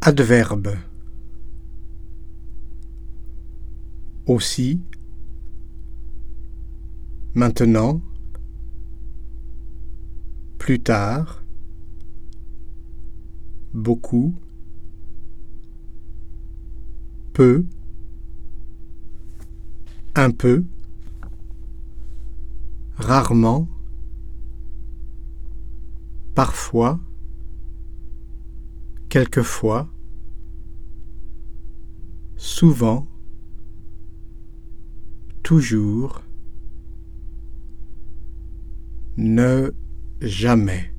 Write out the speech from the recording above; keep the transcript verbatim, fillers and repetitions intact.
Adverbe. Aussi, maintenant, plus tard, beaucoup, peu, un peu, rarement, parfois, quelquefois, souvent, toujours, ne jamais.